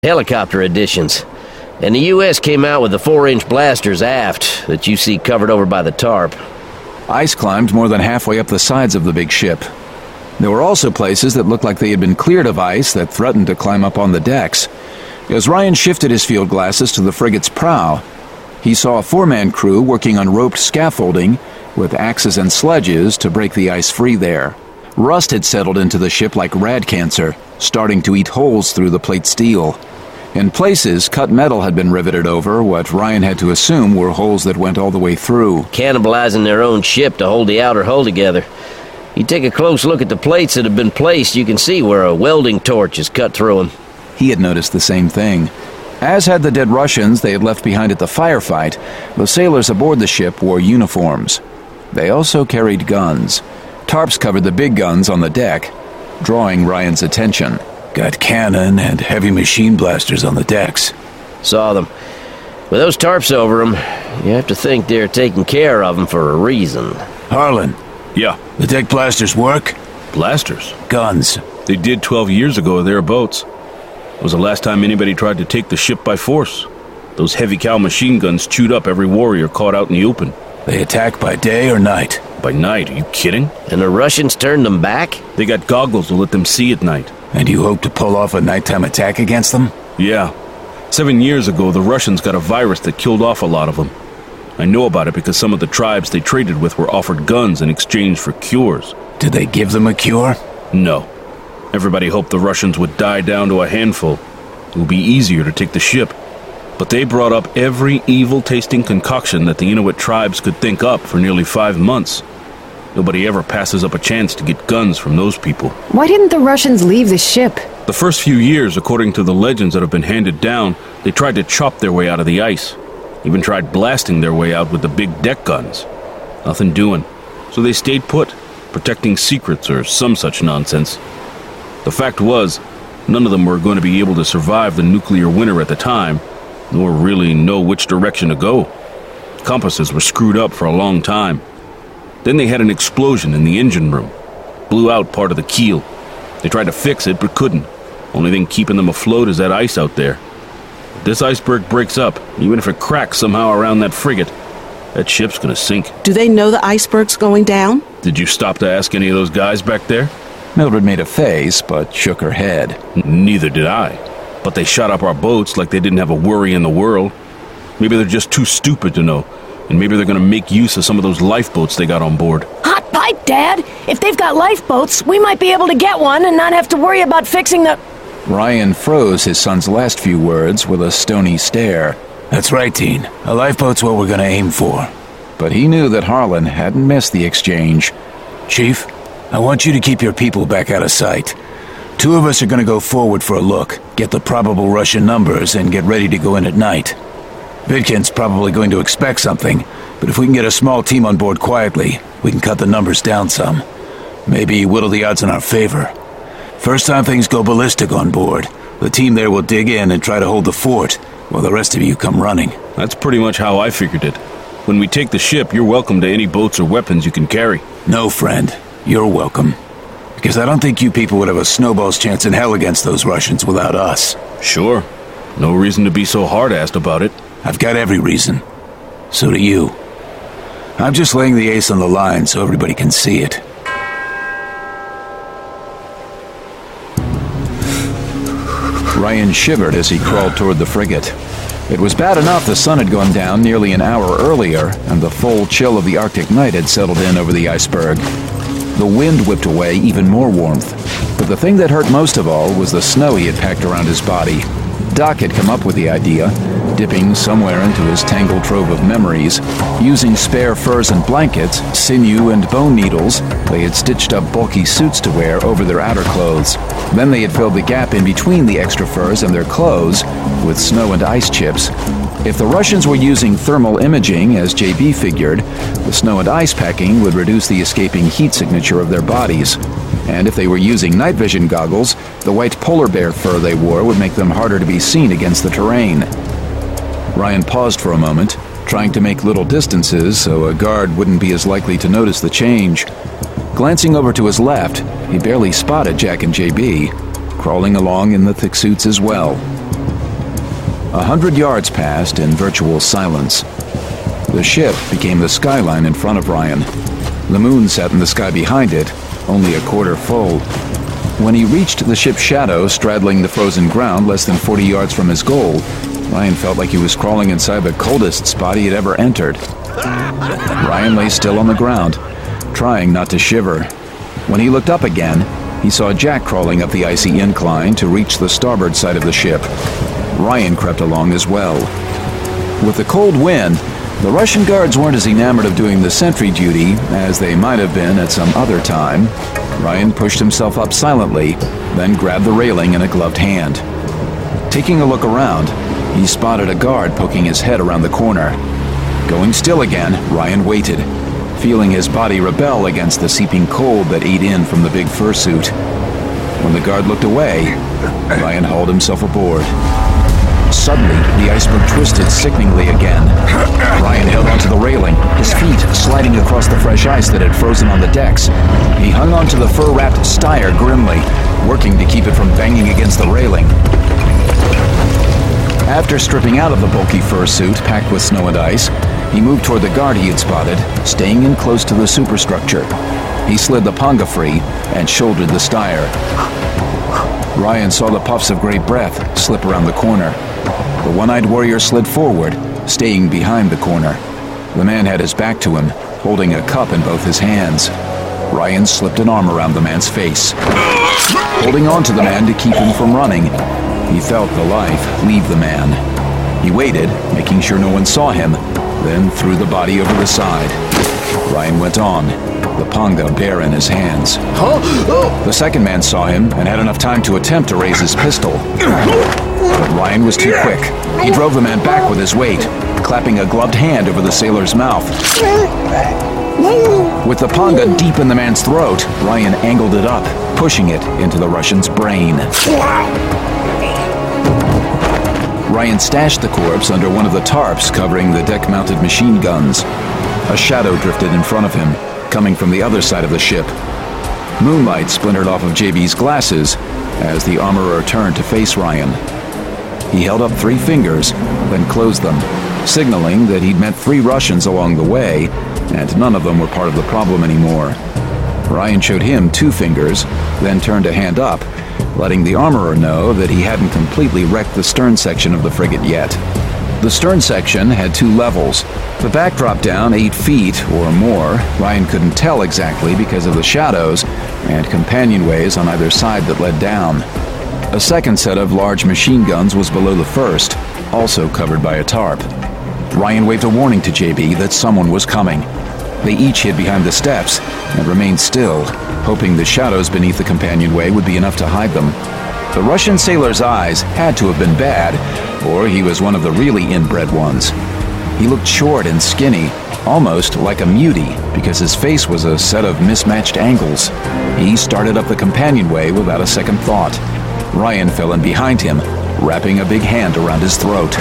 Helicopter editions. And the U.S. came out with the 4-inch blasters aft that you see covered over by the tarp. Ice climbed more than halfway up the sides of the big ship. There were also places that looked like they had been cleared of ice that threatened to climb up on the decks. As Ryan shifted his field glasses to the frigate's prow, he saw a 4-man crew working on roped scaffolding with axes and sledges to break the ice free there. Rust had settled into the ship like rad cancer, starting to eat holes through the plate steel. In places, cut metal had been riveted over what Ryan had to assume were holes that went all the way through. Cannibalizing their own ship to hold the outer hull together. You take a close look at the plates that have been placed, you can see where a welding torch is cut through them. He had noticed the same thing. As had the dead Russians they had left behind at the firefight, the sailors aboard the ship wore uniforms. They also carried guns. Tarps covered the big guns on the deck, drawing Ryan's attention. Got cannon and heavy machine blasters on the decks. Saw them. With those tarps over them, you have to think they're taking care of them for a reason. Harlan. Yeah. The deck blasters work? Blasters? Guns. They did 12 years ago or thereabouts. It was the last time anybody tried to take the ship by force. Those heavy cal machine guns chewed up every warrior caught out in the open. They attack by day or night? By night, are you kidding? And the Russians turned them back? They got goggles to let them see at night. And you hope to pull off a nighttime attack against them? Yeah. 7 years ago, the Russians got a virus that killed off a lot of them. I know about it because some of the tribes they traded with were offered guns in exchange for cures. Did they give them a cure? No. Everybody hoped the Russians would die down to a handful. It would be easier to take the ship. But they brought up every evil-tasting concoction that the Inuit tribes could think up for nearly 5 months. Nobody ever passes up a chance to get guns from those people. Why didn't the Russians leave the ship? The first few years, according to the legends that have been handed down, they tried to chop their way out of the ice. Even tried blasting their way out with the big deck guns. Nothing doing. So they stayed put, protecting secrets or some such nonsense. The fact was, none of them were going to be able to survive the nuclear winter at the time, nor really know which direction to go. Compasses were screwed up for a long time. Then they had an explosion in the engine room. Blew out part of the keel. They tried to fix it, but couldn't. Only thing keeping them afloat is that ice out there. If this iceberg breaks up, even if it cracks somehow around that frigate, that ship's gonna sink. Do they know the iceberg's going down? Did you stop to ask any of those guys back there? Mildred made a face, but shook her head. Neither did I. But they shot up our boats like they didn't have a worry in the world. Maybe they're just too stupid to know. And maybe they're gonna make use of some of those lifeboats they got on board. Hot pipe, Dad! If they've got lifeboats, we might be able to get one and not have to worry about fixing the... Ryan froze his son's last few words with a stony stare. That's right, Dean. A lifeboat's what we're gonna aim for. But he knew that Harlan hadn't missed the exchange. Chief, I want you to keep your people back out of sight. 2 of us are gonna go forward for a look, get the probable Russian numbers, and get ready to go in at night. Vidkin's probably going to expect something, but if we can get a small team on board quietly, we can cut the numbers down some. Maybe whittle the odds in our favor. First time things go ballistic on board, the team there will dig in and try to hold the fort, while the rest of you come running. That's pretty much how I figured it. When we take the ship, you're welcome to any boats or weapons you can carry. No, friend. You're welcome. Because I don't think you people would have a snowball's chance in hell against those Russians without us. Sure. No reason to be so hard-assed about it. I've got every reason. So do you. I'm just laying the ace on the line so everybody can see it. Ryan shivered as he crawled toward the frigate. It was bad enough the sun had gone down nearly an hour earlier, and the full chill of the Arctic night had settled in over the iceberg. The wind whipped away even more warmth, but the thing that hurt most of all was the snow he had packed around his body. Doc had come up with the idea, dipping somewhere into his tangled trove of memories. Using spare furs and blankets, sinew and bone needles, they had stitched up bulky suits to wear over their outer clothes. Then they had filled the gap in between the extra furs and their clothes with snow and ice chips. If the Russians were using thermal imaging, as JB figured, the snow and ice packing would reduce the escaping heat signature of their bodies. And if they were using night vision goggles, the white polar bear fur they wore would make them harder to be seen against the terrain. Ryan paused for a moment, trying to make little distances so a guard wouldn't be as likely to notice the change. Glancing over to his left, he barely spotted Jack and JB, crawling along in the thick suits as well. 100 yards passed in virtual silence. The ship became the skyline in front of Ryan. The moon sat in the sky behind it, only a quarter full. When he reached the ship's shadow straddling the frozen ground less than 40 yards from his goal, Ryan felt like he was crawling inside the coldest spot he had ever entered. Ryan lay still on the ground, trying not to shiver. When he looked up again, he saw Jack crawling up the icy incline to reach the starboard side of the ship. Ryan crept along as well. With the cold wind, the Russian guards weren't as enamored of doing the sentry duty as they might have been at some other time. Ryan pushed himself up silently, then grabbed the railing in a gloved hand. Taking a look around, he spotted a guard poking his head around the corner. Going still again, Ryan waited, feeling his body rebel against the seeping cold that ate in from the big fursuit. When the guard looked away, Ryan hauled himself aboard. Suddenly, the iceberg twisted sickeningly again. Ryan held onto the railing, his feet sliding across the fresh ice that had frozen on the decks. He hung onto the fur-wrapped styer grimly, working to keep it from banging against the railing. After stripping out of the bulky fursuit packed with snow and ice, he moved toward the guard he had spotted, staying in close to the superstructure. He slid the panga free and shouldered the styer. Ryan saw the puffs of great breath slip around the corner. The one-eyed warrior slid forward, staying behind the corner. The man had his back to him, holding a cup in both his hands. Ryan slipped an arm around the man's face, holding on to the man to keep him from running. He felt the life leave the man. He waited, making sure no one saw him, then threw the body over the side. Ryan went on, the panga bare in his hands. The second man saw him and had enough time to attempt to raise his pistol. But Ryan was too quick. He drove the man back with his weight, clapping a gloved hand over the sailor's mouth. With the panga deep in the man's throat, Ryan angled it up, pushing it into the Russian's brain. Ryan stashed the corpse under one of the tarps covering the deck-mounted machine guns. A shadow drifted in front of him, coming from the other side of the ship. Moonlight splintered off of JB's glasses as the armorer turned to face Ryan. He held up 3 fingers, then closed them, signaling that he'd met 3 Russians along the way, and none of them were part of the problem anymore. Ryan showed him 2 fingers, then turned a hand up, letting the armorer know that he hadn't completely wrecked the stern section of the frigate yet. The stern section had 2 levels. The back dropped down 8 feet or more. Ryan couldn't tell exactly because of the shadows and companionways on either side that led down. A second set of large machine guns was below the first, also covered by a tarp. Ryan waved a warning to JB that someone was coming. They each hid behind the steps and remained still, hoping the shadows beneath the companionway would be enough to hide them. The Russian sailor's eyes had to have been bad, or he was one of the really inbred ones. He looked short and skinny, almost like a mutie, because his face was a set of mismatched angles. He started up the companionway without a second thought. Ryan fell in behind him, wrapping a big hand around his throat.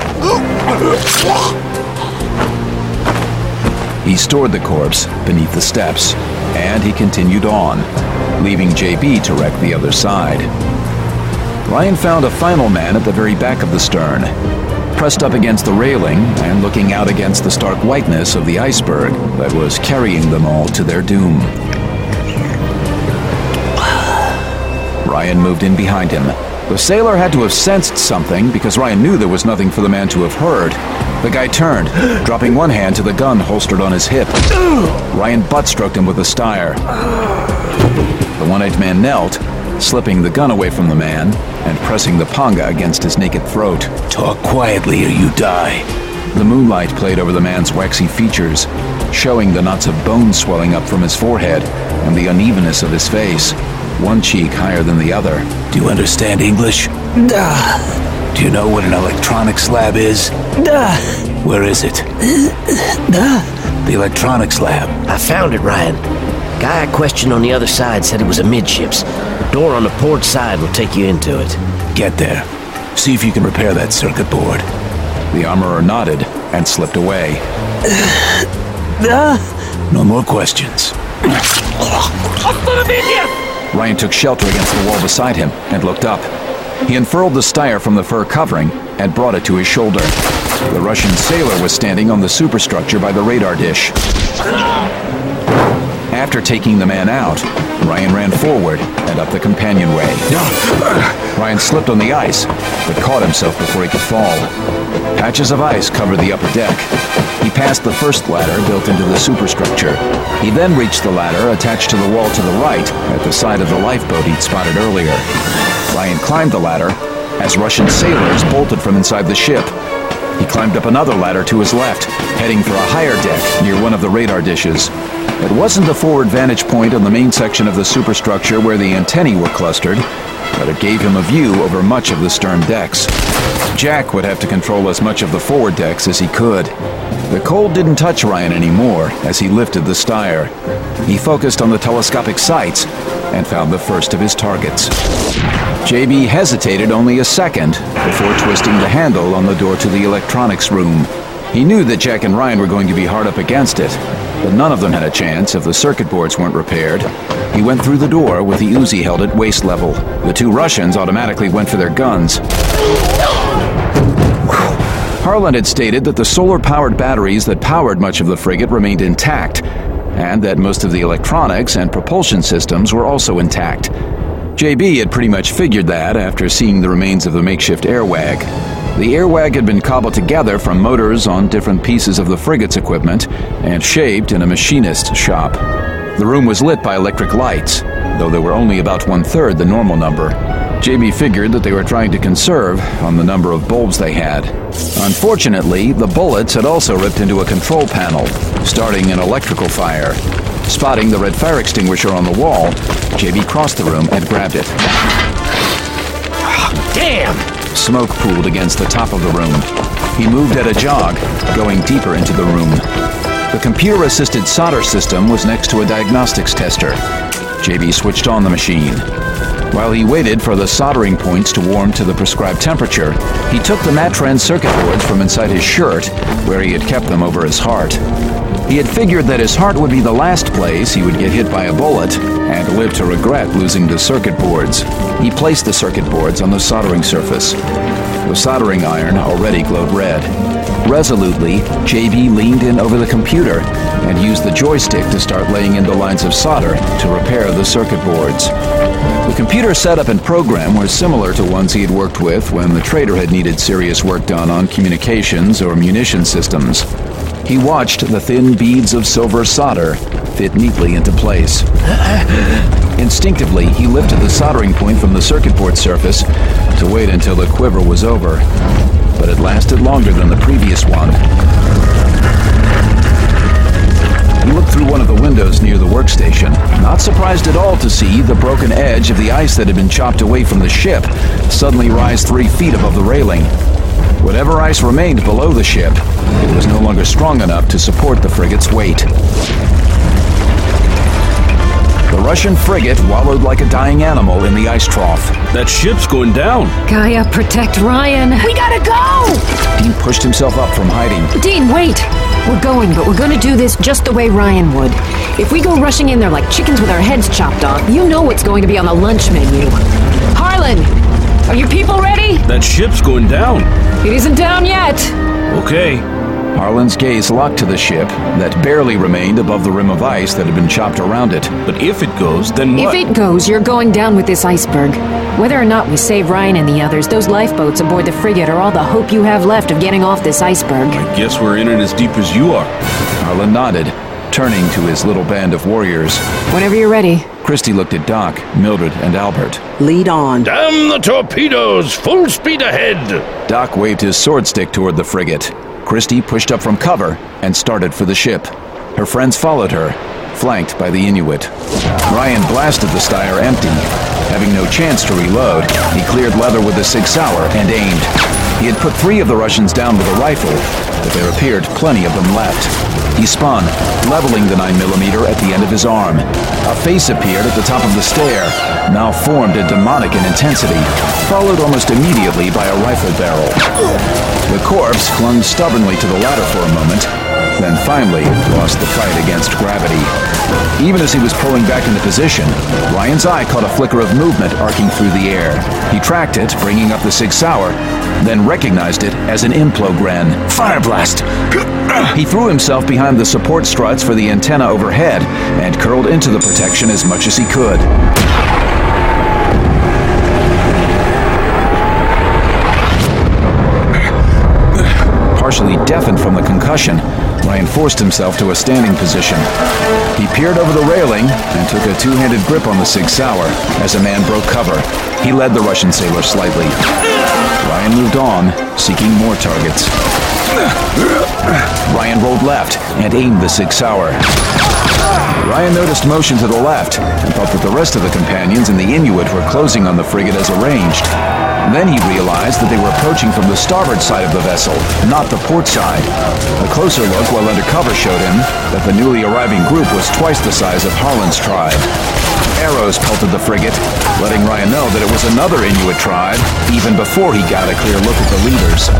He stored the corpse beneath the steps, and he continued on, leaving JB to wreck the other side. Ryan found a final man at the very back of the stern, pressed up against the railing and looking out against the stark whiteness of the iceberg that was carrying them all to their doom. Ryan moved in behind him. The sailor had to have sensed something because Ryan knew there was nothing for the man to have heard. The guy turned, dropping one hand to the gun holstered on his hip. Ryan butt-stroked him with a styer. The one-eyed man knelt, slipping the gun away from the man and pressing the panga against his naked throat. Talk quietly or you die. The moonlight played over the man's waxy features, showing the knots of bone swelling up from his forehead and the unevenness of his face, one cheek higher than the other. Do you understand English? Duh. Do you know what an electronics lab is? Duh. Where is it? Duh. The electronics lab. I found it, Ryan. Guy I questioned on the other side said it was amidships. Door on the port side will take you into it. Get there. See if you can repair that circuit board. The armorer nodded and slipped away. No more questions. Ryan took shelter against the wall beside him and looked up. He unfurled the Steyr from the fur covering and brought it to his shoulder. The Russian sailor was standing on the superstructure by the radar dish. After taking the man out, Ryan ran forward and up the companionway. Ryan slipped on the ice, but caught himself before he could fall. Patches of ice covered the upper deck. He passed the first ladder built into the superstructure. He then reached the ladder attached to the wall to the right at the side of the lifeboat he'd spotted earlier. Ryan climbed the ladder as Russian sailors bolted from inside the ship. He climbed up another ladder to his left, heading for a higher deck near one of the radar dishes. It wasn't the forward vantage point on the main section of the superstructure where the antennae were clustered, but it gave him a view over much of the stern decks. Jack would have to control as much of the forward decks as he could. The cold didn't touch Ryan anymore as he lifted the Steyr. He focused on the telescopic sights and found the first of his targets. JB hesitated only a second before twisting the handle on the door to the electronics room. He knew that Jack and Ryan were going to be hard up against it, but none of them had a chance if the circuit boards weren't repaired. He went through the door with the Uzi held at waist level. The two Russians automatically went for their guns. Harlan had stated that the solar-powered batteries that powered much of the frigate remained intact, and that most of the electronics and propulsion systems were also intact. JB had pretty much figured that after seeing the remains of the makeshift airwag. The airwag had been cobbled together from motors on different pieces of the frigate's equipment and shaped in a machinist's shop. The room was lit by electric lights, though there were only about 1/3 the normal number. JB figured that they were trying to conserve on the number of bulbs they had. Unfortunately, the bullets had also ripped into a control panel, starting an electrical fire. Spotting the red fire extinguisher on the wall, JB crossed the room and grabbed it. Damn! Smoke pooled against the top of the room. He moved at a jog, going deeper into the room. The computer-assisted solder system was next to a diagnostics tester. JB switched on the machine. While he waited for the soldering points to warm to the prescribed temperature, he took the Matran circuit boards from inside his shirt, where he had kept them over his heart. He had figured that his heart would be the last place he would get hit by a bullet, and live to regret losing the circuit boards. He placed the circuit boards on the soldering surface. The soldering iron already glowed red. Resolutely, JB leaned in over the computer and used the joystick to start laying in the lines of solder to repair the circuit boards. The computer setup and program were similar to ones he had worked with when the trader had needed serious work done on communications or munition systems. He watched the thin beads of silver solder fit neatly into place. Instinctively, he lifted the soldering point from the circuit board surface to wait until the quiver was over, but it lasted longer than the previous one. He looked through one of the windows near the workstation, not surprised at all to see the broken edge of the ice that had been chopped away from the ship suddenly rise 3 feet above the railing. Whatever ice remained below the ship, it was no longer strong enough to support the frigate's weight. The Russian frigate wallowed like a dying animal in the ice trough. That ship's going down. Gaia, protect Ryan. We gotta go! Dean pushed himself up from hiding. Dean, wait! We're going, but we're gonna do this just the way Ryan would. If we go rushing in there like chickens with our heads chopped off, you know what's going to be on the lunch menu. Harlan! Are your people ready? That ship's going down. It isn't down yet. Okay. Harlan's gaze locked to the ship that barely remained above the rim of ice that had been chopped around it. But if it goes, then what? If it goes, you're going down with this iceberg. Whether or not we save Ryan and the others, those lifeboats aboard the frigate are all the hope you have left of getting off this iceberg. I guess we're in it as deep as you are. Harlan nodded, turning to his little band of warriors. Whenever you're ready. Christy looked at Doc, Mildred, and Albert. Lead on. Damn the torpedoes! Full speed ahead! Doc waved his sword stick toward the frigate. Christy pushed up from cover and started for the ship. Her friends followed her, flanked by the Inuit. Ryan blasted the Steyr empty. Having no chance to reload, he cleared leather with a Sig Sauer and aimed. He had put 3 of the Russians down with a rifle, but there appeared plenty of them left. He spun, leveling the 9mm at the end of his arm. A face appeared at the top of the stair, now formed and demonic in intensity, followed almost immediately by a rifle barrel. The corpse clung stubbornly to the ladder for a moment, then finally lost the fight against gravity. Even as he was pulling back into position, Ryan's eye caught a flicker of movement arcing through the air. He tracked it, bringing up the Sig Sauer, then recognized it as an Implogren. Fire blast! He threw himself behind the support struts for the antenna overhead and curled into the protection as much as he could. Partially deafened from the concussion, Ryan forced himself to a standing position. He peered over the railing and took a two-handed grip on the Sig Sauer as a man broke cover. He led the Russian sailor slightly. Ryan moved on, seeking more targets. Ryan rolled left and aimed the Sig Sauer. Ryan noticed motion to the left and thought that the rest of the companions in the Inuit were closing on the frigate as arranged. Then he realized that they were approaching from the starboard side of the vessel, not the port side. A closer look while under cover showed him that the newly arriving group was twice the size of Harlan's tribe. Arrows pelted the frigate, letting Ryan know that it was another Inuit tribe, even before he got a clear look at the leaders.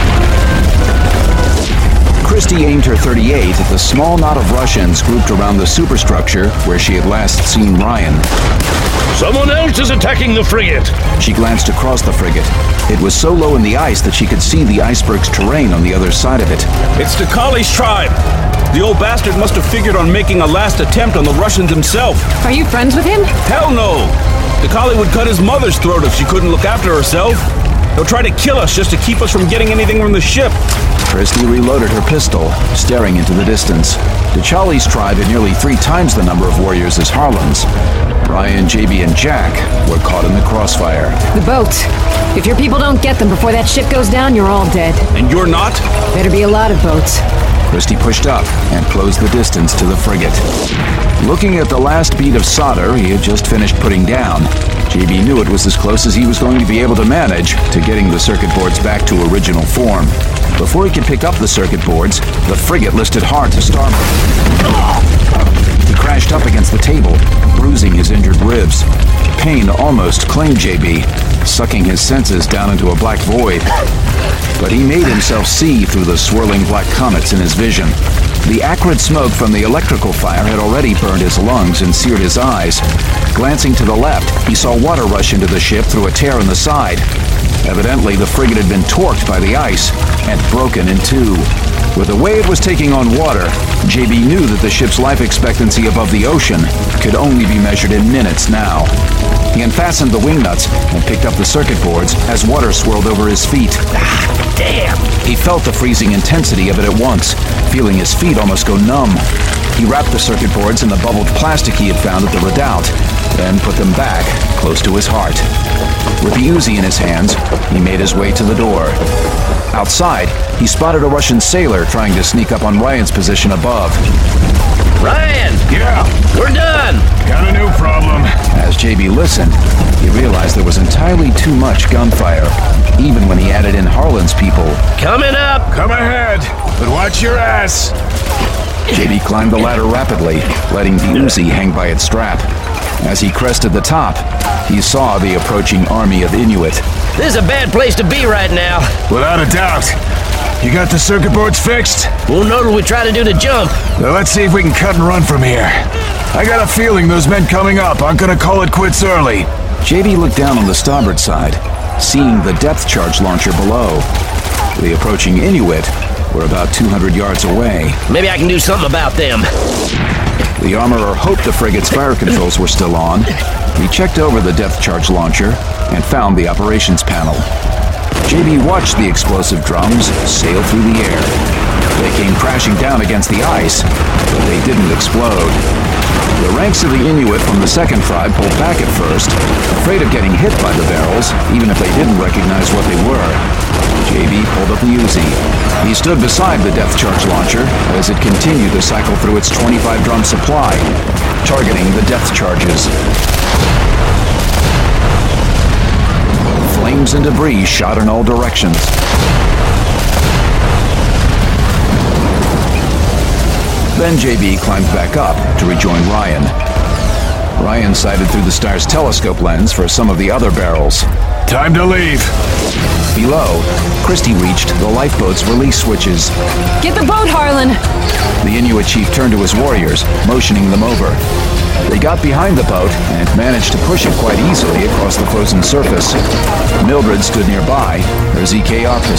Christie aimed her .38 at the small knot of Russians grouped around the superstructure where she had last seen Ryan. Someone else is attacking the frigate! She glanced across the frigate. It was so low in the ice that she could see the iceberg's terrain on the other side of it. It's Dakali's tribe. The old bastard must have figured on making a last attempt on the Russians himself. Are you friends with him? Hell no! Dakali would cut his mother's throat if she couldn't look after herself. He'll try to kill us just to keep us from getting anything from the ship. Christie reloaded her pistol, staring into the distance. Dakali's tribe had nearly 3 times the number of warriors as Harlan's. Ryan, JB, and Jack were caught in the crossfire. The boat. If your people don't get them before that ship goes down, you're all dead. And you're not? Better be a lot of boats. Christie pushed up and closed the distance to the frigate. Looking at the last bead of solder he had just finished putting down, JB knew it was as close as he was going to be able to manage to getting the circuit boards back to original form. Before he could pick up the circuit boards, the frigate listed hard to starboard. He crashed up against the table, bruising his injured ribs. Pain almost claimed JB, sucking his senses down into a black void. But he made himself see through the swirling black comets in his vision. The acrid smoke from the electrical fire had already burned his lungs and seared his eyes. Glancing to the left, he saw water rush into the ship through a tear in the side. Evidently, the frigate had been torqued by the ice and broken in two. With the way it was taking on water, JB knew that the ship's life expectancy above the ocean could only be measured in minutes now. He unfastened the wing nuts and picked up the circuit boards as water swirled over his feet. Damn! He felt the freezing intensity of it at once, feeling his feet almost go numb. He wrapped the circuit boards in the bubbled plastic he had found at the redoubt, then put them back close to his heart. With the Uzi in his hands, he made his way to the door. Outside, he spotted a Russian sailor trying to sneak up on Ryan's position above. Ryan! Yeah, We're done! got a new problem. As JB listened, he realized there was entirely too much gunfire, even when he added in Harlan's people. Coming up! Come ahead, but watch your ass. JB climbed the ladder rapidly, letting the Uzi hang by its strap. As he crested the top, he saw the approaching army of Inuit. This is a bad place to be right now. Without a doubt. You got the circuit boards fixed? We'll know what we try to do to jump. Well, let's see if we can cut and run from here. I got a feeling those men coming up aren't gonna call it quits early. JB looked down on the starboard side, seeing the depth charge launcher below. The approaching Inuit were about 200 yards away. Maybe I can do something about them. The armorer hoped the frigate's fire controls were still on. He checked over the depth charge launcher and found the operations panel. JB watched the explosive drums sail through the air. They came crashing down against the ice, but they didn't explode. The ranks of the Inuit from the second tribe pulled back at first, afraid of getting hit by the barrels, even if they didn't recognize what they were. JB pulled up the Uzi. He stood beside the depth charge launcher as it continued to cycle through its 25-drum supply, targeting the depth charges. Flames and debris shot in all directions. Then JB climbed back up to rejoin Ryan. Ryan sighted through the star's telescope lens for some of the other barrels. Time to leave. Below, Christie reached the lifeboat's release switches. Get the boat, Harlan! The Inuit chief turned to his warriors, motioning them over. They got behind the boat and managed to push it quite easily across the frozen surface. Mildred stood nearby, her ZKR